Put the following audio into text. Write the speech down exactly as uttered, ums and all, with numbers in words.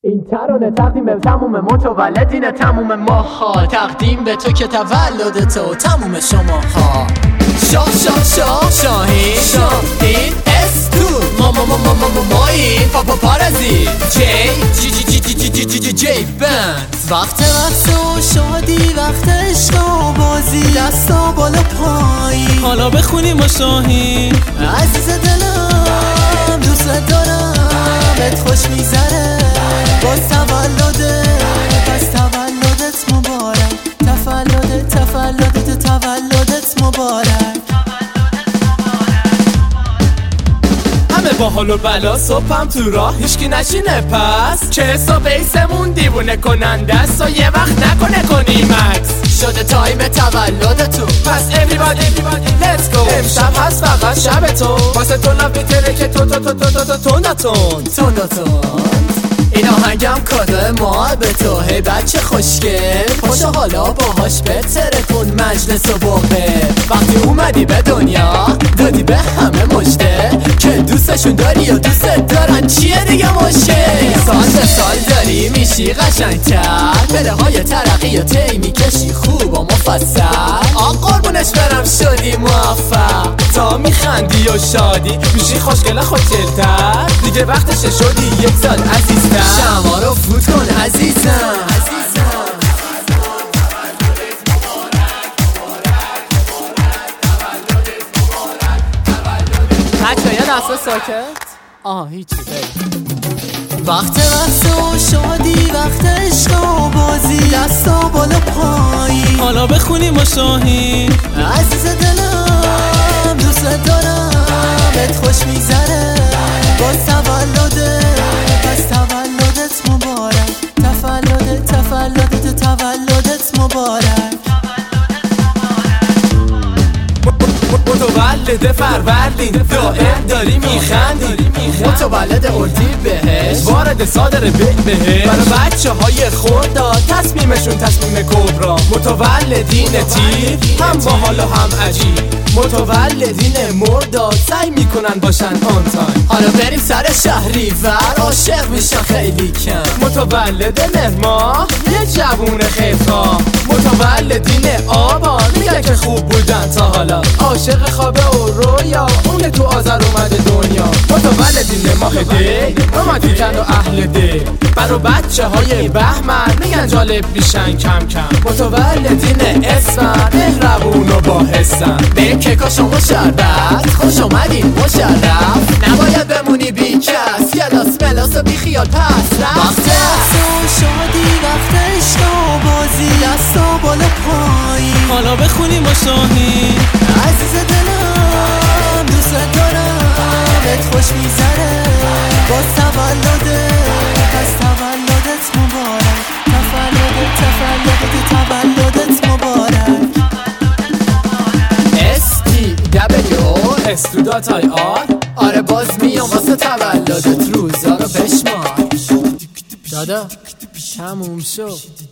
این ترانه تقدیم به تموم متولدین تموم ماها، تقدیم به تو که تولد تو تموم شماها. شاه شاه شاه شاهین شاهین استو ما ما ما ما ما ما ماییم پاپا پارزی جی جی جی جی جی جی جی جی جی بند. وقت وقت و شادی، وقت عشق و بازی، دستا بالا پایی حالا بخونیم و شاهین. عزیز دلم دوست دارم، بهت خوش میذاره باز تولده، پس تولدت مبارک، تولدت تولدت تولدت مبارک. همه با حال و بلا صبحم تو راه هیچکی نشینه، پس که حساب ایسمون دیوونه کننده است و یه وقت نکنه کنیم مکس. شده تایم تولد تو، پس everybody let's go. امشب هست فقط شب تو، واسه تو لب میتره که تو تو تو تو تو تو تو نتون تو نتون. این آهنگم کادو ما به تو، هی بچه خوشگل پاشو حالا باهاش بتره کن مجلس و باقه. وقتی اومدی به دنیا دادی به همه مجده که دوستشون داری و دوست دارن، چیه دیگه مشکل؟ سال به سال داری میشی قشنگتر، پله های ترقی و تی میکشی خوب و مفصل. آق قربونش برم شدی موفق، تا میخندی و شادی میشی خوشگله خوشگلتر، دیگه وقتشه شدی یک سال عزیزتر. شما رو فوت کن عزیزم. بچه یه دسته ساکت. آها هیچی بریم. وقت وقت و شادی، وقت عشق و بازی، دستا بالا پایی حالا بخونیم و شاهین. عزیز دلم دوست دارم، بهت خوش میذاره باز تولده، پس تولدت مبارک، تولدت تولدت تولدت مبارک. متولد فروردین دائم داری میخندی، متولد اردی بهش وارد صادر به بهش. برای بچه های خورداد تصمیمشون تصمیم کبرا، متولدین تیر هم باحال و هم عجیب، متولدین مرداد سعی میکنن باشن آن تایم. حالا بریم سر شهریور، عاشق میشن خیلی کم. متولد مهما یه جوون خیرخواه، متولدین آبان میگن که خوب بودن تا حالا، عاشق خوابه و رویا اون تو آذر اومده دنیا. متولدین ماه دی رومانتیکن و اهل دی، برا بچه های بهمن میگن جالب میشن کم کم. متولدین اسفند مهربون و با حسن، به کیکا شما شربت خوش اومدین مشرف، نباید بمونی بی کس، کلاس ملاس و بی خیال پس رفت. وقت و شادی، وقت عشق و بازی، دستا بالا پایی حالا بخونیم و شاهین. عزیز دلم دوست دارم، بهت خوش میذاره باز تولده، پس تولدت مبارک، تولدت تولدت تولدت مبارک. استی دبلیو استو دات آی آر. آره باز میام واسه تولدت، روزا رو بشمار دادا تموم شد.